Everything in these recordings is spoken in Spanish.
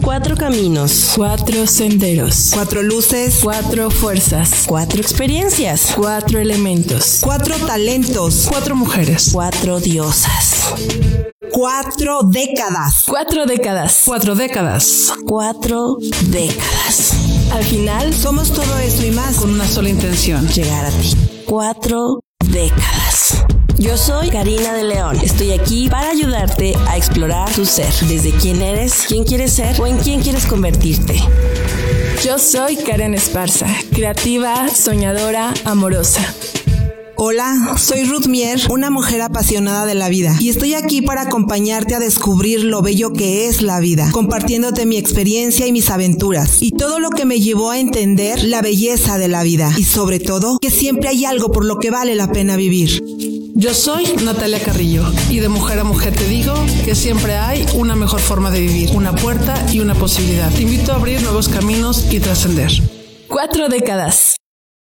4 caminos, 4 senderos, 4 luces, 4 fuerzas, 4 experiencias, 4 elementos, 4 talentos, 4 mujeres, 4 diosas, 4 décadas, 4 décadas, 4 décadas, 4 décadas. Al final, somos todo eso y más con una sola intención: llegar a ti. 4 décadas. Yo soy Karina de León. Estoy aquí para ayudarte a explorar tu ser, desde quién eres, quién quieres ser o en quién quieres convertirte. Yo soy Karen Esparza, creativa, soñadora, amorosa. Hola, soy Ruth Mier, una mujer apasionada de la vida, y estoy aquí para acompañarte a descubrir lo bello que es la vida, compartiéndote mi experiencia y mis aventuras, y todo lo que me llevó a entender la belleza de la vida, y sobre todo, que siempre hay algo por lo que vale la pena vivir. Yo soy Natalia Carrillo, y de mujer a mujer te digo que siempre hay una mejor forma de vivir, una puerta y una posibilidad. Te invito a abrir nuevos caminos y trascender. 4 décadas.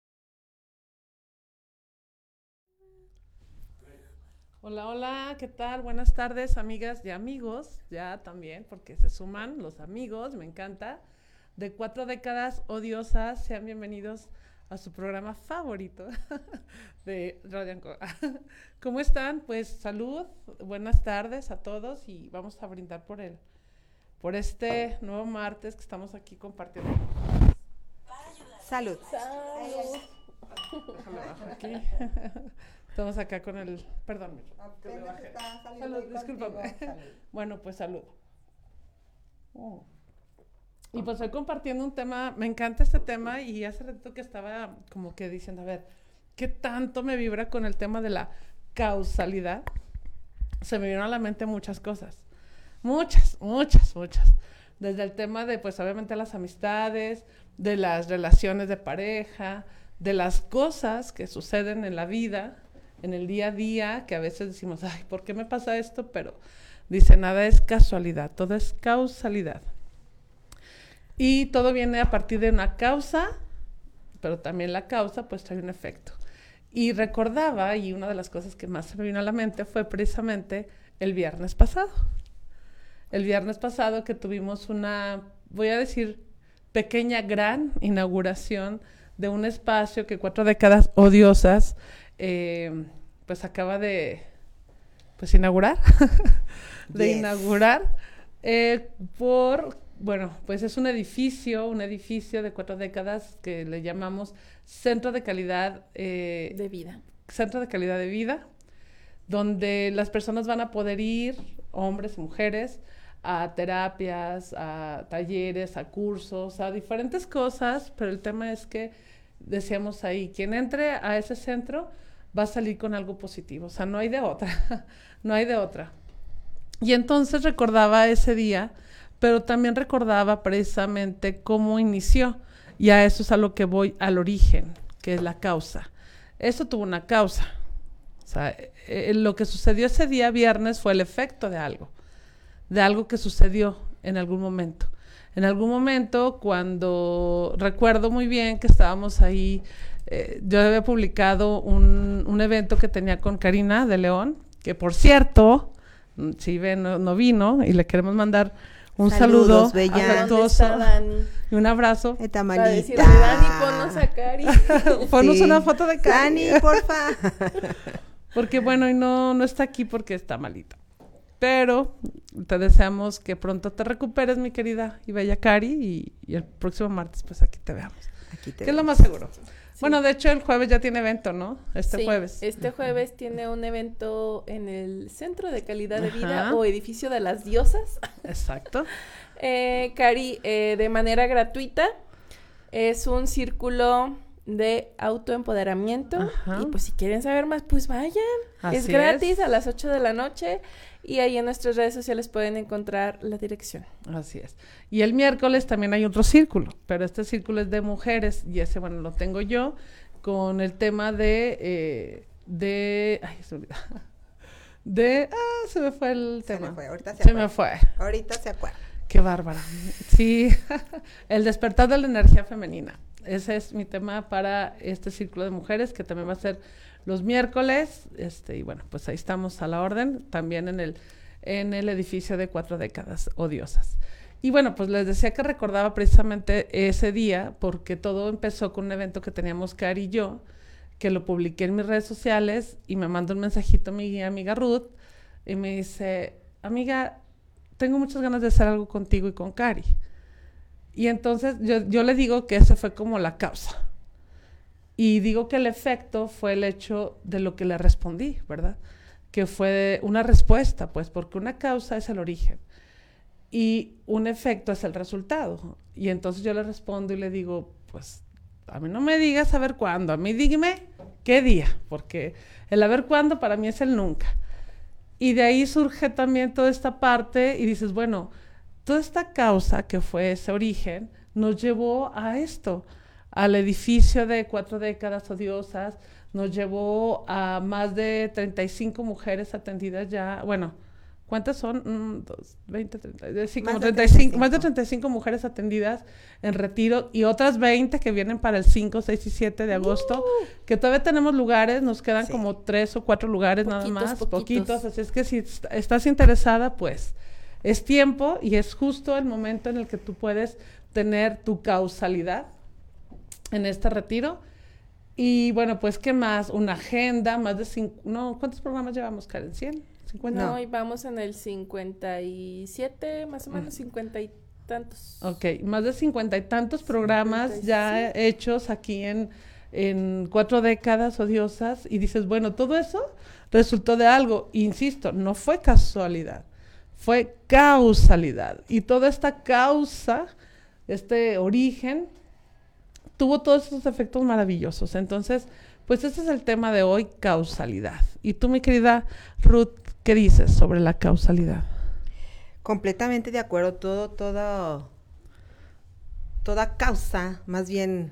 Hola, hola, ¿qué tal? Buenas tardes, amigas y amigos, ya también, porque se suman los amigos, me encanta. De 4 décadas odiosas, sean bienvenidos a su programa favorito de Radio Ancoa. ¿Cómo están? Pues salud, buenas tardes a todos y vamos a brindar por este nuevo martes que estamos aquí compartiendo. Salud. Déjame bajar aquí. Estamos acá con el... Perdón, salud, discúlpame. Bueno, pues salud. Y pues estoy compartiendo un tema, me encanta este tema y hace rato que estaba como que diciendo, a ver, ¿qué tanto me vibra con el tema de la causalidad? Se me vinieron a la mente muchas cosas, muchas. Desde el tema de, pues obviamente las amistades, de las relaciones de pareja, de las cosas que suceden en la vida, en el día a día, que a veces decimos, ay, ¿por qué me pasa esto? Pero dice, nada es casualidad, todo es causalidad. Y todo viene a partir de una causa, pero también la causa pues trae un efecto. Y recordaba, y una de las cosas que más se me vino a la mente fue precisamente el viernes pasado. El viernes pasado que tuvimos una, voy a decir, pequeña, gran inauguración de un espacio que 4 décadas odiosas pues acaba de pues inaugurar inaugurar bueno, pues es un edificio de 4 décadas que le llamamos Centro de Calidad de Vida. Centro de Calidad de Vida, donde las personas van a poder ir, hombres y mujeres, a terapias, a talleres, a cursos, a diferentes cosas, pero el tema es que decíamos ahí, quien entre a ese centro va a salir con algo positivo, o sea, no hay de otra, no hay de otra. Y entonces recordaba ese día, pero también recordaba precisamente cómo inició, y a eso es a lo que voy, al origen, que es la causa. Eso tuvo una causa, o sea, lo que sucedió ese día viernes fue el efecto de algo que sucedió en algún momento. En algún momento, cuando recuerdo muy bien que estábamos ahí, yo había publicado un evento que tenía con Karina de León, que por cierto, si ven, no vino, y le queremos mandar un saludo afectuoso y un abrazo. Para decirle, Dani, ponnos a Cari. Ponnos una foto de Cari. Dani, porfa. Porque bueno, y no está aquí porque está malita. Pero te deseamos que pronto te recuperes, mi querida y bella Cari, y el próximo martes pues aquí te veamos. Que es lo más seguro. Sí. Bueno, de hecho el jueves ya tiene evento, ¿no? Este jueves tiene un evento en el Centro de Calidad de Vida o Edificio de las Diosas. Exacto. Cari, de manera gratuita, es un círculo de autoempoderamiento. Y pues si quieren saber más, pues vayan. Es gratis a las 8 de la noche y ahí en nuestras redes sociales pueden encontrar la dirección. Así es. Y el miércoles también hay otro círculo, pero este círculo es de mujeres y ese, bueno, lo tengo yo con el tema ay, se me olvidó. Se me fue el tema. Se me fue. Ahorita se acuerda. Qué bárbara. Sí, el despertar de la energía femenina. Ese es mi tema para este círculo de mujeres, que también va a ser los miércoles, y bueno, pues ahí estamos a la orden, también en el edificio de 4 décadas odiosas. Y bueno, pues les decía que recordaba precisamente ese día, porque todo empezó con un evento que teníamos Cari y yo, que lo publiqué en mis redes sociales, y me mandó un mensajito mi amiga Ruth, y me dice, amiga, tengo muchas ganas de hacer algo contigo y con Cari. Y entonces yo le digo que esa fue como la causa. Y digo que el efecto fue el hecho de lo que le respondí, ¿verdad? Que fue una respuesta, pues, porque una causa es el origen y un efecto es el resultado. Y entonces yo le respondo y le digo, pues, a mí no me digas a ver cuándo, a mí dígame qué día, porque el a ver cuándo para mí es el nunca. Y de ahí surge también toda esta parte y dices, bueno, toda esta causa que fue ese origen nos llevó a esto, al edificio de 4 décadas odiosas, nos llevó a más de 35 mujeres atendidas ya, bueno, ¿cuántas son? 20, 30, sí, como 35, más de 35 mujeres atendidas en retiro y otras 20 que vienen para el 5, 6 y 7 de agosto, que todavía tenemos lugares, nos quedan como 3 o 4 lugares poquitos, nada más, poquitos, así es que si estás interesada, pues es tiempo y es justo el momento en el que tú puedes tener tu causalidad en este retiro. Y bueno, pues, ¿qué más? Una agenda, más de 5, no, ¿cuántos programas llevamos, Karen? ¿100? ¿50? No, y vamos en el 57, más o menos 50 y tantos. Ok, más de 50 y tantos programas 56. Ya hechos aquí en 4 décadas odiosas, y dices, bueno, todo eso resultó de algo, insisto, no fue casualidad, fue causalidad, y toda esta causa, este origen, tuvo todos esos efectos maravillosos. Entonces, pues ese es el tema de hoy, causalidad. Y tú, mi querida Ruth, ¿qué dices sobre la causalidad? Completamente de acuerdo. Toda causa, más bien,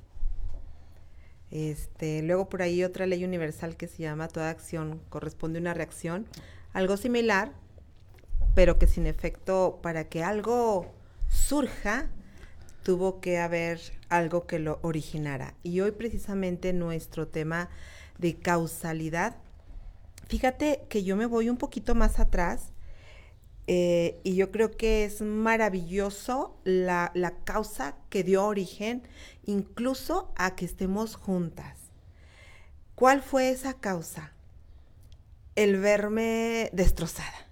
luego por ahí otra ley universal que se llama toda acción corresponde a una reacción, algo similar, pero que sin efecto, para que algo surja, tuvo que haber algo que lo originara. Y hoy precisamente nuestro tema de causalidad, fíjate que yo me voy un poquito más atrás, y yo creo que es maravilloso la causa que dio origen incluso a que estemos juntas. ¿Cuál fue esa causa? El verme destrozada.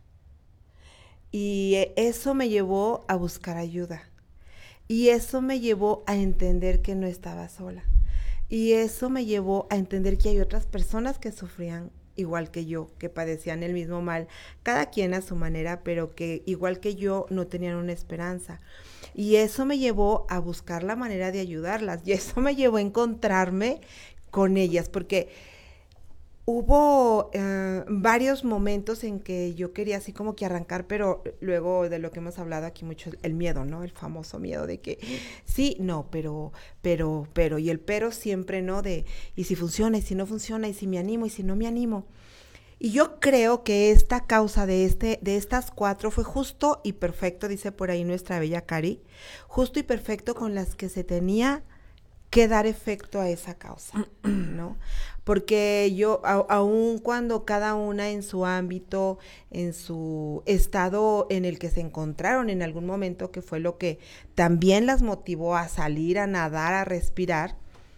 Y eso me llevó a buscar ayuda. Y eso me llevó a entender que no estaba sola. Y eso me llevó a entender que hay otras personas que sufrían igual que yo, que padecían el mismo mal, cada quien a su manera, pero que igual que yo no tenían una esperanza. Y eso me llevó a buscar la manera de ayudarlas. Y eso me llevó a encontrarme con ellas, porque hubo varios momentos en que yo quería así como que arrancar, pero luego de lo que hemos hablado aquí mucho, el miedo, ¿no? El famoso miedo de que sí, no, pero, y el pero siempre, ¿no? De, y si funciona, y si no funciona, y si me animo, y si no me animo. Y yo creo que esta causa de estas 4 fue justo y perfecto, dice por ahí nuestra bella Cari, justo y perfecto con las que se tenía que dar efecto a esa causa, ¿no? Porque yo, aun cuando cada una en su ámbito, en su estado en el que se encontraron en algún momento, que fue lo que también las motivó a salir, a nadar, a respirar,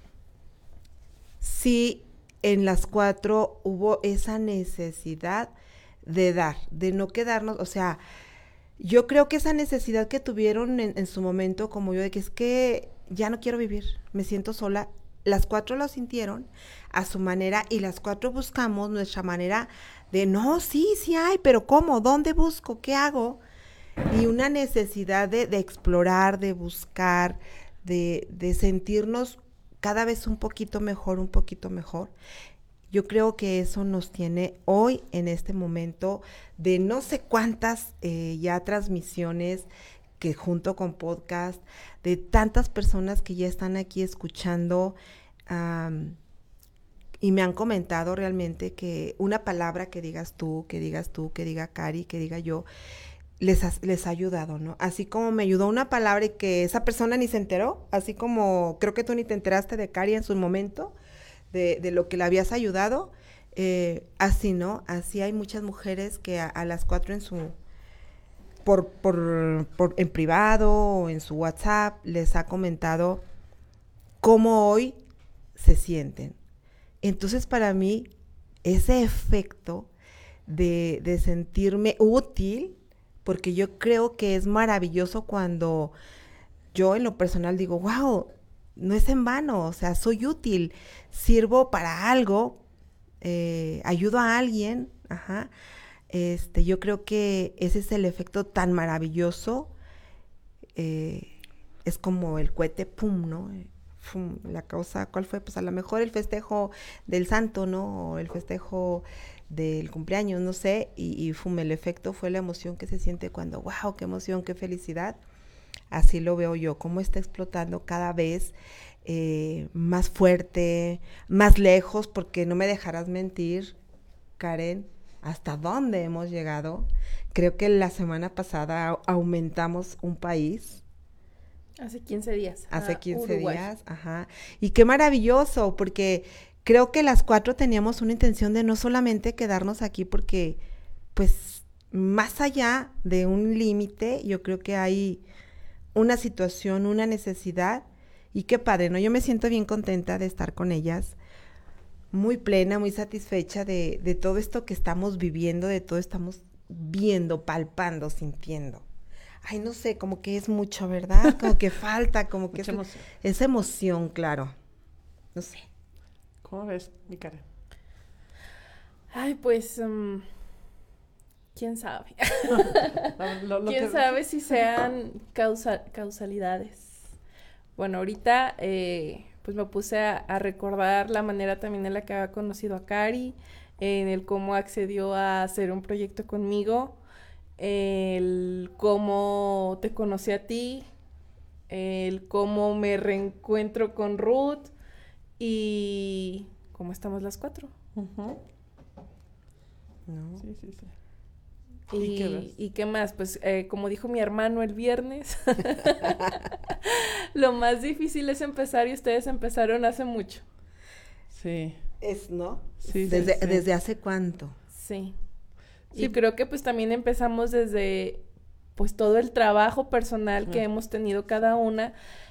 sí, en las 4 hubo esa necesidad de dar, de no quedarnos, o sea, yo creo que esa necesidad que tuvieron en su momento, como yo, de que es que ya no quiero vivir, me siento sola, las 4 lo sintieron a su manera y las 4 buscamos nuestra manera de, no, sí hay, pero ¿cómo? ¿Dónde busco? ¿Qué hago? Y una necesidad de explorar, de buscar, de sentirnos cada vez un poquito mejor. Yo creo que eso nos tiene hoy en este momento de no sé cuántas ya transmisiones, que junto con podcast, de tantas personas que ya están aquí escuchando, y me han comentado realmente que una palabra que digas tú, que diga Cari, que diga yo, les ha ayudado, ¿no? Así como me ayudó una palabra y que esa persona ni se enteró, así como creo que tú ni te enteraste de Cari en su momento, de lo que le habías ayudado, así, ¿no? Así hay muchas mujeres que a las 4 en privado o en su WhatsApp les ha comentado cómo hoy se sienten. Entonces, para mí, ese efecto de sentirme útil, porque yo creo que es maravilloso cuando yo en lo personal digo, wow, no es en vano, o sea, soy útil, sirvo para algo, ayudo a alguien, ajá. Yo creo que ese es el efecto tan maravilloso, es como el cohete, pum, ¿no? Pum, la causa, ¿cuál fue? Pues a lo mejor el festejo del santo, ¿no? O el festejo del cumpleaños, no sé, y fum, el efecto fue la emoción que se siente cuando, wow, qué emoción, qué felicidad. Así lo veo yo, cómo está explotando cada vez más fuerte, más lejos, porque no me dejarás mentir, Karen, hasta dónde hemos llegado. Creo que la semana pasada aumentamos un país. Hace 15 días. Hace 15 Uruguay. días, ajá. Y qué maravilloso, porque creo que las 4 teníamos una intención de no solamente quedarnos aquí, porque, pues, más allá de un límite, yo creo que hay una situación, una necesidad, y qué padre, ¿no? Yo me siento bien contenta de estar con ellas, muy plena, muy satisfecha de todo esto que estamos viviendo, de todo estamos viendo, palpando, sintiendo. Ay, no sé, como que es mucho, ¿verdad? Como que falta, como que es emoción, claro. No sé. ¿Cómo ves, mi Karen? Ay, pues, ¿quién sabe? ¿Quién sabe si sean causalidades? Bueno, ahorita pues me puse a recordar la manera también en la que había conocido a Cari, en el cómo accedió a hacer un proyecto conmigo, el cómo te conocí a ti, el cómo me reencuentro con Ruth y cómo estamos las 4. Uh-huh. No. Sí. ¿Y qué más? Pues como dijo mi hermano el viernes, lo más difícil es empezar y ustedes empezaron hace mucho. Sí. ¿No? Sí, ¿Desde hace cuánto? Sí. Y creo que pues también empezamos desde pues todo el trabajo personal que hemos tenido cada una,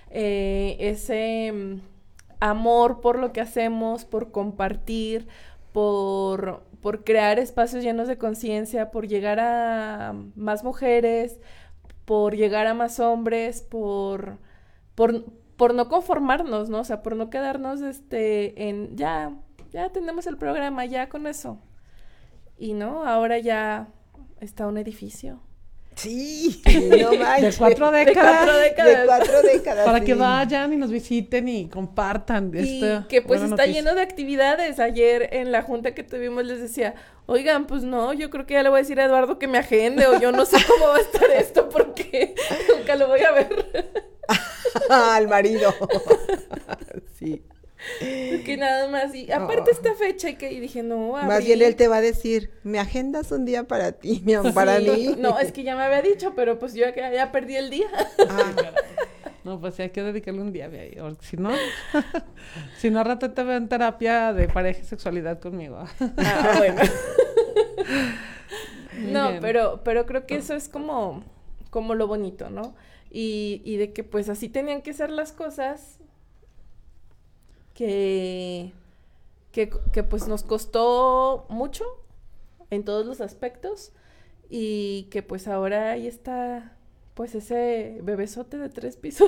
ese amor por lo que hacemos, por compartir, por crear espacios llenos de conciencia, por llegar a más mujeres, por llegar a más hombres, por no conformarnos, ¿no? O sea, por no quedarnos en ya tenemos el programa, ya con eso. Y no, ahora ya está un edificio. Sí, no manches. De 4 décadas. De 4 décadas. Para sí. que vayan y nos visiten y compartan. Y que pues está lleno de actividades. Ayer en la junta que tuvimos les decía, oigan, pues no, yo creo que ya le voy a decir a Eduardo que me agende o yo no sé cómo va a estar esto porque nunca lo voy a ver. Al marido. Sí. Que nada más, y aparte esta fecha y dije, no, más bien él te va a decir, me agendas un día para ti, para mí. No, es que ya me había dicho, pero pues yo ya perdí el día. No, pues sí, hay que dedicarle un día, o si no, al rato te veo en terapia de pareja y sexualidad conmigo. Bueno. No, pero creo que eso es como lo bonito, ¿no? Y de que pues así tenían que ser las cosas que pues nos costó mucho en todos los aspectos y que pues ahora ahí está pues ese bebesote de 3 pisos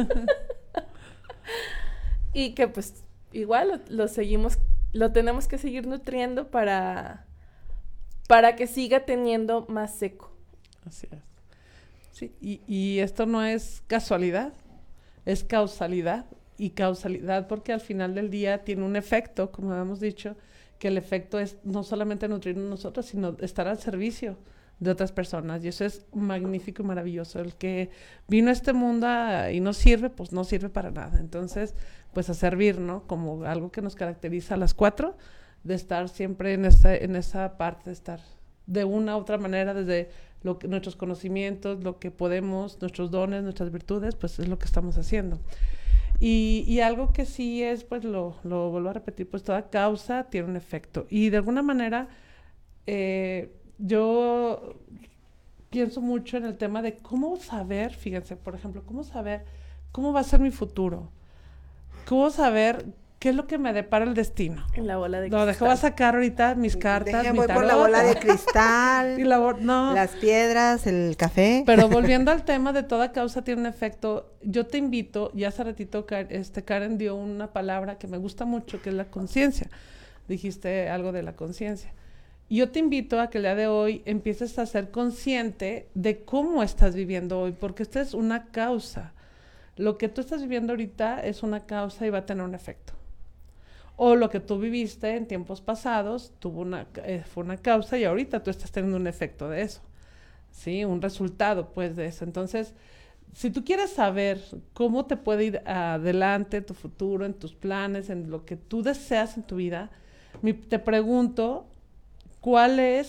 y que pues igual lo tenemos que seguir nutriendo para que siga teniendo más seco. Así es. Sí, y esto no es casualidad, es causalidad. Y causalidad porque al final del día tiene un efecto, como habíamos dicho, que el efecto es no solamente nutrirnos nosotros, sino estar al servicio de otras personas. Y eso es magnífico y maravilloso. El que vino a este mundo y no sirve, pues no sirve para nada. Entonces, pues a servir, ¿no? Como algo que nos caracteriza a las 4, de estar siempre en esa parte, de estar de una u otra manera desde nuestros conocimientos, lo que podemos, nuestros dones, nuestras virtudes, pues es lo que estamos haciendo. Y algo que sí es, pues lo vuelvo a repetir, pues toda causa tiene un efecto. Y de alguna manera, yo pienso mucho en el tema de cómo saber, fíjense, por ejemplo, cómo saber cómo va a ser mi futuro, cómo saber qué es lo que me depara el destino. En la bola de cristal. Lo voy a sacar ahorita mis cartas, mi voy tarot. por la bola de cristal, y no. las piedras, el café. Pero volviendo al tema de toda causa tiene un efecto, yo te invito, y hace ratito Karen dio una palabra que me gusta mucho, que es la conciencia. Dijiste algo de la conciencia. Y yo te invito a que el día de hoy empieces a ser consciente de cómo estás viviendo hoy, porque esta es una causa. Lo que tú estás viviendo ahorita es una causa y va a tener un efecto. O lo que tú viviste en tiempos pasados fue una causa y ahorita tú estás teniendo un efecto de eso, ¿sí? Un resultado, pues, de eso. Entonces, si tú quieres saber cómo te puede ir adelante tu futuro, en tus planes, en lo que tú deseas en tu vida, te pregunto, ¿qué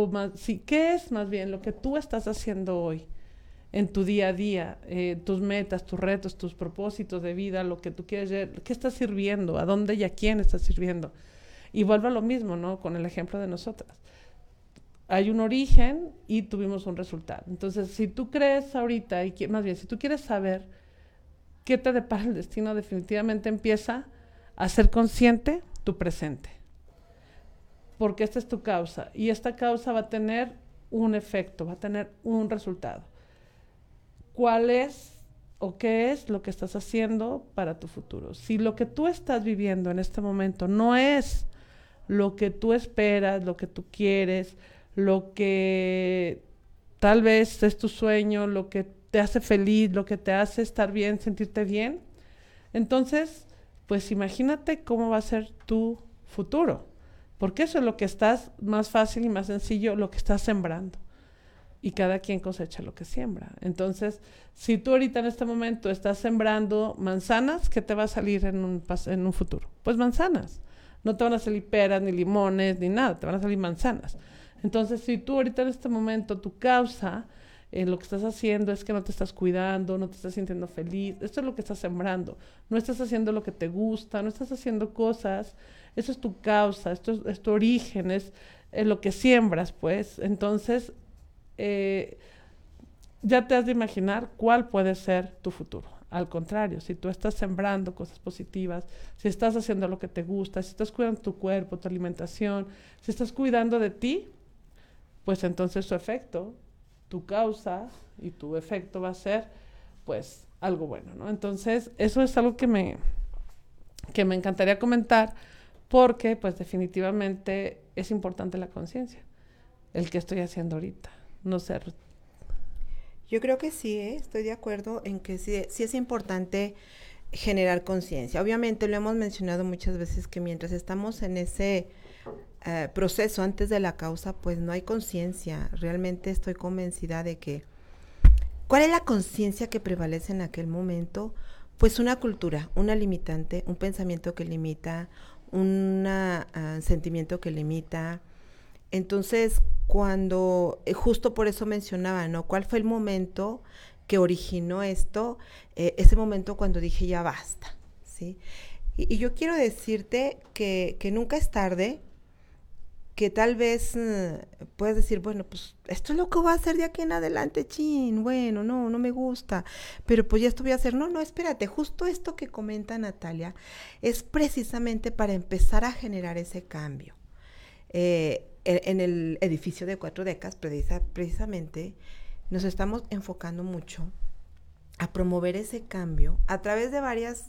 es más bien lo que tú estás haciendo hoy en tu día a día, tus metas, tus retos, tus propósitos de vida, lo que tú quieres, qué estás sirviendo, a dónde y a quién estás sirviendo? Y vuelvo a lo mismo, ¿no? Con el ejemplo de nosotras. Hay un origen y tuvimos un resultado. Entonces, si tú crees ahorita, más bien, si tú quieres saber qué te depara el destino, definitivamente empieza a ser consciente tu presente. Porque esta es tu causa. Y esta causa va a tener un efecto, va a tener un resultado. ¿Cuál es o qué es lo que estás haciendo para tu futuro? Si lo que tú estás viviendo en este momento no es lo que tú esperas, lo que tú quieres, lo que tal vez es tu sueño, lo que te hace feliz, lo que te hace estar bien, sentirte bien, entonces, pues imagínate cómo va a ser tu futuro, porque eso es lo que estás, más fácil y más sencillo, lo que estás sembrando. Y cada quien cosecha lo que siembra. Entonces, si tú ahorita en este momento estás sembrando manzanas, ¿qué te va a salir en un futuro? Pues manzanas. No te van a salir peras, ni limones, ni nada. Te van a salir manzanas. Entonces, si tú ahorita en este momento, tu causa, lo que estás haciendo es que no te estás cuidando, no te estás sintiendo feliz, esto es lo que estás sembrando. No estás haciendo lo que te gusta, no estás haciendo cosas. Eso es tu causa, esto es tu origen, es lo que siembras, pues. Entonces, ya te has de imaginar cuál puede ser tu futuro. Al contrario, si tú estás sembrando cosas positivas, si estás haciendo lo que te gusta, si estás cuidando tu cuerpo, tu alimentación, si estás cuidando de ti, pues entonces su efecto, tu causa y tu efecto va a ser pues algo bueno, ¿no? Entonces eso es algo que me encantaría comentar, porque pues definitivamente es importante la conciencia, el que estoy haciendo ahorita. No sé. Yo creo que sí, estoy de acuerdo en que sí es importante generar conciencia. Obviamente lo hemos mencionado muchas veces que mientras estamos en ese proceso antes de la causa, pues no hay conciencia. Realmente estoy convencida de que ¿cuál es la conciencia que prevalece en aquel momento? Pues una cultura, una limitante, un pensamiento que limita, un sentimiento que limita. Entonces, cuando, justo por eso mencionaba, ¿no? ¿Cuál fue el momento que originó esto? Ese momento cuando dije ya basta, ¿sí? Y yo quiero decirte que nunca es tarde, que tal vez puedes decir, bueno, pues esto es lo que voy a hacer de aquí en adelante, bueno, no me gusta, pero pues ya esto voy a hacer. No, espérate, justo esto que comenta Natalia es precisamente para empezar a generar ese cambio. En el edificio de 4 décadas, precisamente, nos estamos enfocando mucho a promover ese cambio a través de varias,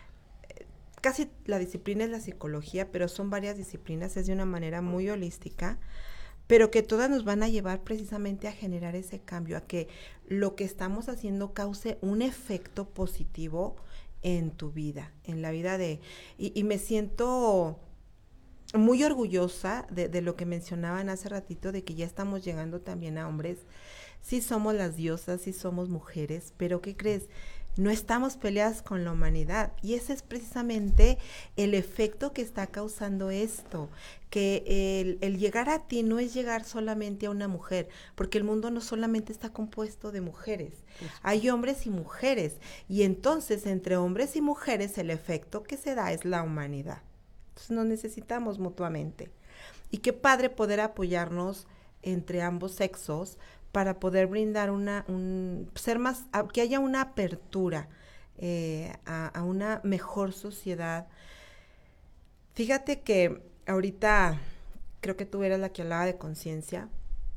casi la disciplina es la psicología, pero son varias disciplinas, es de una manera muy holística, pero que todas nos van a llevar precisamente a generar ese cambio, a que lo que estamos haciendo cause un efecto positivo en tu vida, en la vida y me siento muy orgullosa de lo que mencionaban hace ratito, de que ya estamos llegando también a hombres. Sí somos las diosas, sí somos mujeres, pero ¿qué crees? No estamos peleadas con la humanidad, y ese es precisamente el efecto que está causando esto, que el llegar a ti no es llegar solamente a una mujer, porque el mundo no solamente está compuesto de mujeres, hay hombres y mujeres, y entonces entre hombres y mujeres el efecto que se da es la humanidad. Entonces nos necesitamos mutuamente. Y qué padre poder apoyarnos entre ambos sexos para poder brindar que haya una apertura a una mejor sociedad. Fíjate que ahorita creo que tú eras la que hablaba de conciencia.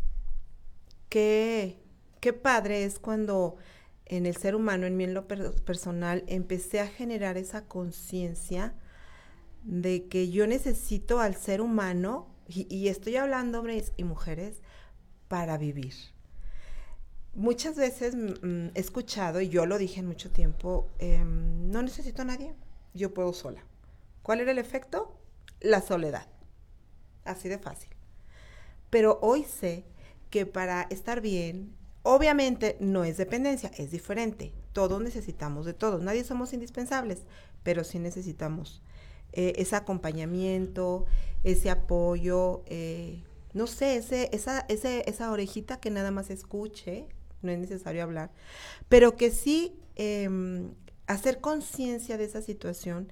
Qué padre es cuando en el ser humano, en mí en lo personal, empecé a generar esa conciencia de que yo necesito al ser humano, y estoy hablando hombres y mujeres, para vivir. Muchas veces he escuchado, y yo lo dije en mucho tiempo, no necesito a nadie, yo puedo sola. ¿Cuál era el efecto? La soledad. Así de fácil. Pero hoy sé que para estar bien, obviamente no es dependencia, es diferente. Todos necesitamos de todos. Nadie somos indispensables, pero sí necesitamos ese acompañamiento, ese apoyo, no sé, esa orejita que nada más escuche, no es necesario hablar, pero que sí hacer conciencia de esa situación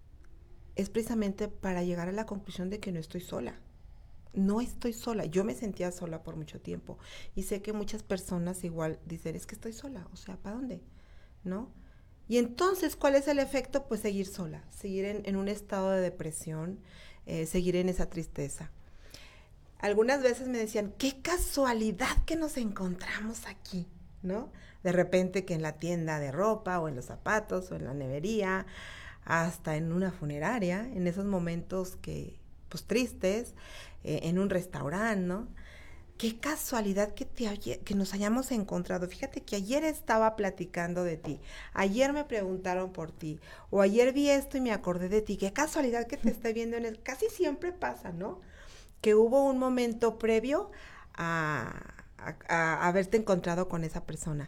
es precisamente para llegar a la conclusión de que no estoy sola. No estoy sola. Yo me sentía sola por mucho tiempo. Y sé que muchas personas igual dicen, es que estoy sola. O sea, ¿para dónde? ¿No? Y entonces, ¿cuál es el efecto? Pues seguir sola. Seguir en un estado de depresión. Seguir en esa tristeza. Algunas veces me decían, qué casualidad que nos encontramos aquí, ¿no? De repente que en la tienda de ropa, o en los zapatos, o en la nevería, hasta en una funeraria, en esos momentos que, pues, tristes, en un restaurante, ¿no? Qué casualidad que nos hayamos encontrado. Fíjate que ayer estaba platicando de ti, ayer me preguntaron por ti, o ayer vi esto y me acordé de ti. Qué casualidad que te estoy viendo casi siempre pasa, ¿no? Que hubo un momento previo a haberte encontrado con esa persona.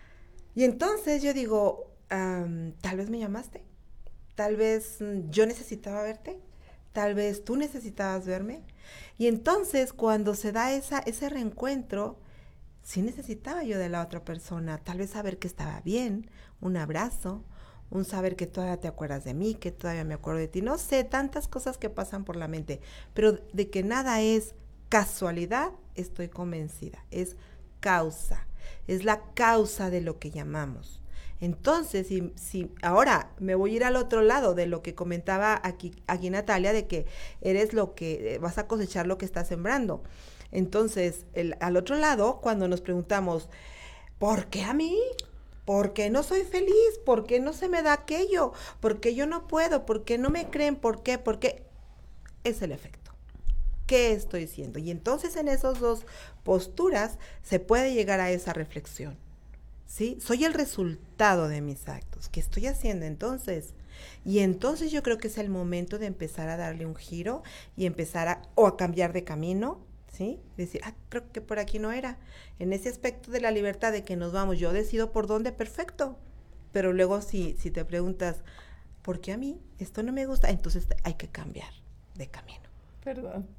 Y entonces yo digo, tal vez me llamaste, tal vez yo necesitaba verte, tal vez tú necesitabas verme. Y entonces cuando se da ese reencuentro, sí necesitaba yo de la otra persona, tal vez saber que estaba bien, un abrazo, un saber que todavía te acuerdas de mí, que todavía me acuerdo de ti, no sé, tantas cosas que pasan por la mente, pero de que nada es casualidad, estoy convencida, es causa, es la causa de lo que llamamos. Entonces, si ahora me voy a ir al otro lado de lo que comentaba aquí Natalia, de que eres lo que, vas a cosechar lo que estás sembrando. Entonces, al otro lado, cuando nos preguntamos, ¿por qué a mí? ¿Por qué no soy feliz? ¿Por qué no se me da aquello? ¿Por qué yo no puedo? ¿Por qué no me creen? ¿Por qué? ¿Por qué? Es el efecto. ¿Qué estoy siendo? Y entonces en esas dos posturas se puede llegar a esa reflexión. ¿Sí? Soy el resultado de mis actos. ¿Qué estoy haciendo entonces? Y entonces yo creo que es el momento de empezar a darle un giro y empezar a cambiar de camino, ¿sí? Decir, creo que por aquí no era. En ese aspecto de la libertad de que nos vamos, yo decido por dónde, perfecto. Pero luego si te preguntas, ¿por qué a mí esto no me gusta? Entonces hay que cambiar de camino. Perdón.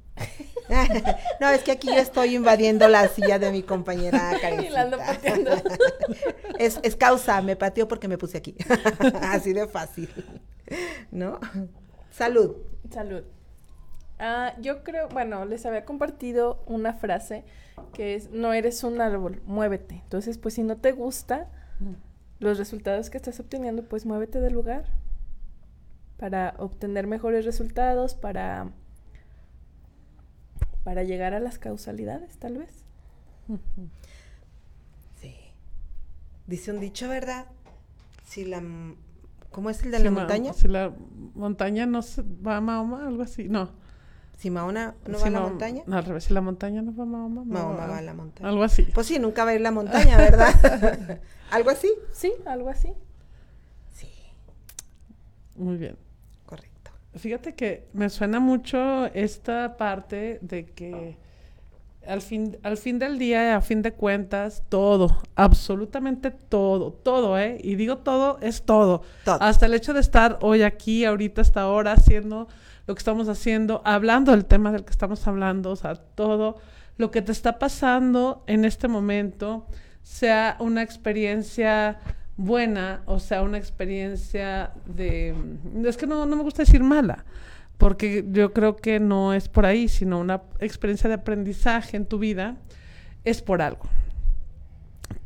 No, es que aquí yo estoy invadiendo la silla de mi compañera Karencita. Y la ando pateando. Es causa, me pateó porque me puse aquí. Así de fácil, ¿no? Salud. Salud. Yo creo, bueno, les había compartido una frase que es, no eres un árbol, muévete. Entonces, pues si no te gusta los resultados que estás obteniendo, pues muévete del lugar para obtener mejores resultados, para llegar a las causalidades, tal vez. Sí. Dice un dicho, ¿verdad? ¿Cómo es el de la montaña? Si la montaña no se va a Mahoma, algo así, no. Si Mahoma no va a la montaña. No, al revés, si la montaña no va a Mahoma. Mahoma va a la montaña. Algo así. Pues sí, nunca va a ir a la montaña, ¿verdad? ¿Algo así? Sí, algo así. Sí. Muy bien. Correcto. Fíjate que me suena mucho esta parte de que al fin del día, a fin de cuentas, todo, absolutamente todo, y digo todo, es todo. Hasta el hecho de estar hoy aquí, ahorita, hasta ahora, haciendo lo que estamos haciendo, hablando del tema del que estamos hablando, o sea, todo lo que te está pasando en este momento, sea una experiencia buena, o sea, una experiencia es que no me gusta decir mala, porque yo creo que no es por ahí, sino una experiencia de aprendizaje en tu vida, es por algo.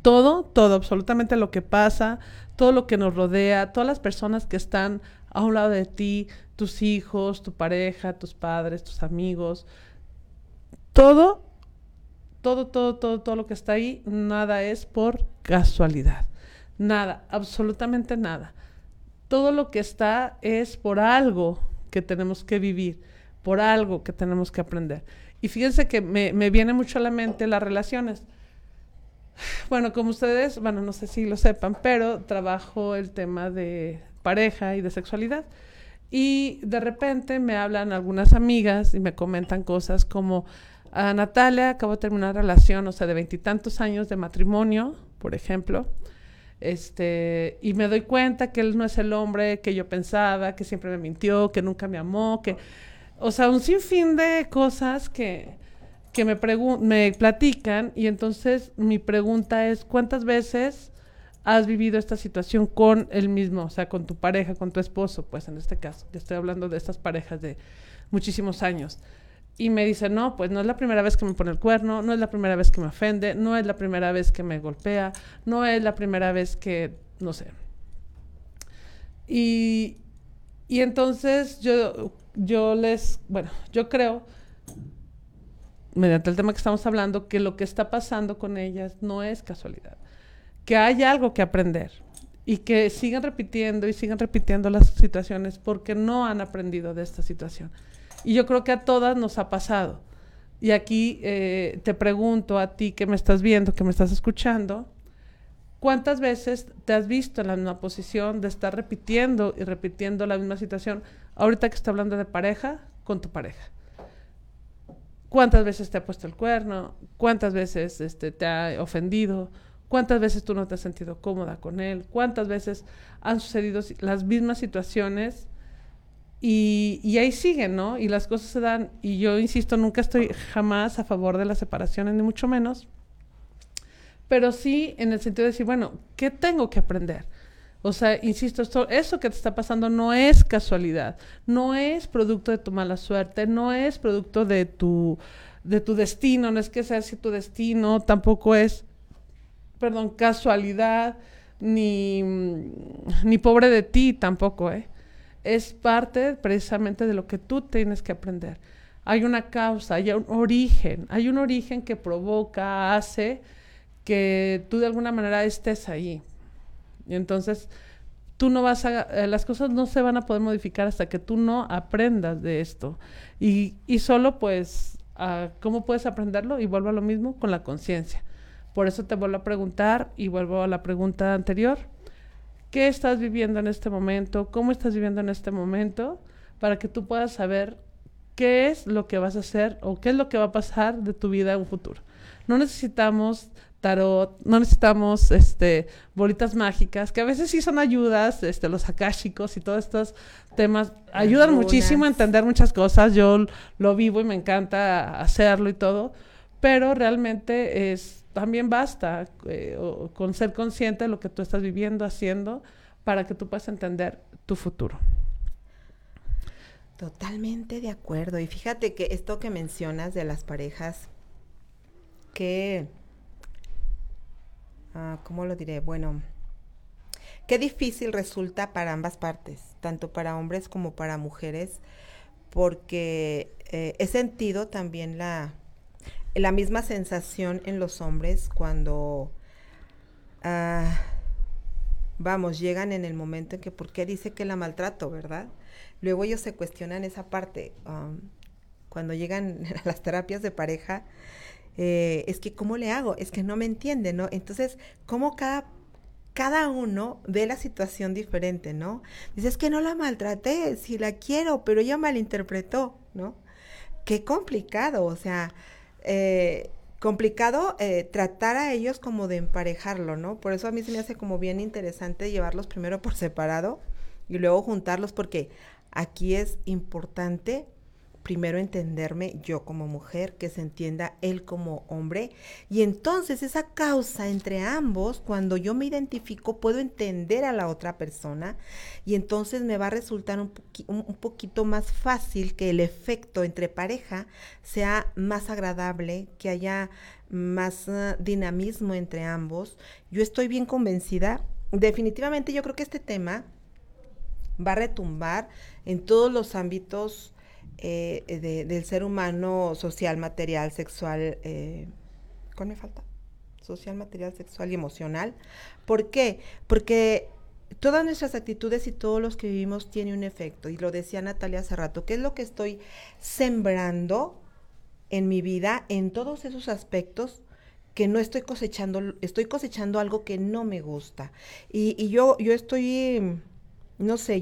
todo, absolutamente lo que pasa, todo lo que nos rodea, todas las personas que están a un lado de ti, tus hijos, tu pareja, tus padres, tus amigos, todo lo que está ahí, nada es por casualidad. Nada, absolutamente nada. Todo lo que está es por algo que tenemos que vivir, por algo que tenemos que aprender. Y fíjense que me viene mucho a la mente las relaciones. Bueno, como ustedes, no sé si lo sepan, pero trabajo el tema de pareja y de sexualidad. Y de repente me hablan algunas amigas y me comentan cosas como, Natalia, acabo de terminar una relación, de 20 y tantos años de matrimonio, por ejemplo, y me doy cuenta que él no es el hombre que yo pensaba, que siempre me mintió, que nunca me amó, un sinfín de cosas que me platican, y entonces mi pregunta es, ¿cuántas veces has vivido esta situación con él mismo, con tu pareja, con tu esposo? Pues en este caso, que estoy hablando de estas parejas de muchísimos años. Y me dice, no, pues no es la primera vez que me pone el cuerno, no es la primera vez que me ofende, no es la primera vez que me golpea, no es la primera vez que, no sé. Y entonces yo creo, mediante el tema que estamos hablando, que lo que está pasando con ellas no es casualidad, que hay algo que aprender y que sigan repitiendo las situaciones porque no han aprendido de esta situación. Y yo creo que a todas nos ha pasado. Y aquí te pregunto a ti que me estás viendo, que me estás escuchando, ¿cuántas veces te has visto en la misma posición de estar repitiendo y repitiendo la misma situación? Ahorita que estoy hablando de pareja, con tu pareja. ¿Cuántas veces te ha puesto el cuerno? ¿Cuántas veces te ha ofendido? ¿Cuántas veces tú no te has sentido cómoda con él? ¿Cuántas veces han sucedido las mismas situaciones? Y ahí siguen, ¿no? Y las cosas se dan, y yo insisto, nunca estoy jamás a favor de las separaciones, ni mucho menos, pero sí en el sentido de decir, bueno, ¿qué tengo que aprender? Insisto, eso que te está pasando no es casualidad, no es producto de tu mala suerte, no es producto de tu destino, no es que sea así tu destino, tampoco es, casualidad, ni pobre de ti tampoco, es parte precisamente de lo que tú tienes que aprender. Hay una causa, hay un origen que provoca, hace que tú de alguna manera estés ahí. Y entonces tú no las cosas no se van a poder modificar hasta que tú no aprendas de esto. Y solo pues, ¿cómo puedes aprenderlo? Y vuelvo a lo mismo, con la conciencia. Por eso te vuelvo a preguntar, y vuelvo a la pregunta anterior, ¿qué estás viviendo en este momento? ¿Cómo estás viviendo en este momento? Para que tú puedas saber qué es lo que vas a hacer o qué es lo que va a pasar de tu vida en un futuro. No necesitamos tarot, no necesitamos bolitas mágicas, que a veces sí son ayudas, los akáshicos y todos estos temas ayudan muchísimo a entender muchas cosas. Yo lo vivo y me encanta hacerlo y todo, pero realmente también basta con ser consciente de lo que tú estás viviendo, haciendo, para que tú puedas entender tu futuro. Totalmente de acuerdo. Y fíjate que esto que mencionas de las parejas, que, ¿cómo lo diré? Bueno, qué difícil resulta para ambas partes, tanto para hombres como para mujeres, porque he sentido también la misma sensación en los hombres cuando, llegan en el momento en que, ¿por qué dice que la maltrato, verdad? Luego ellos se cuestionan esa parte. Cuando llegan a las terapias de pareja, es que, ¿cómo le hago? Es que no me entiende, ¿no? Entonces, ¿cómo cada uno ve la situación diferente, ¿no? Dice, es que no la maltraté, sí la quiero, pero ella malinterpretó, ¿no? Qué complicado, complicado tratar a ellos como de emparejarlo, ¿no? Por eso a mí se me hace como bien interesante llevarlos primero por separado y luego juntarlos, porque aquí es importante primero entenderme yo como mujer, que se entienda él como hombre, y entonces esa causa entre ambos, cuando yo me identifico, puedo entender a la otra persona, y entonces me va a resultar un poquito más fácil que el efecto entre pareja sea más agradable, que haya más dinamismo entre ambos. Yo estoy bien convencida, definitivamente yo creo que este tema va a retumbar en todos los ámbitos del ser humano, social, material, sexual, ¿cuál me falta? Social, material, sexual y emocional. ¿Por qué? Porque todas nuestras actitudes y todos los que vivimos tiene un efecto, y lo decía Natalia hace rato, ¿qué es lo que estoy sembrando en mi vida, en todos esos aspectos que no estoy cosechando algo que no me gusta? Y yo estoy... No sé,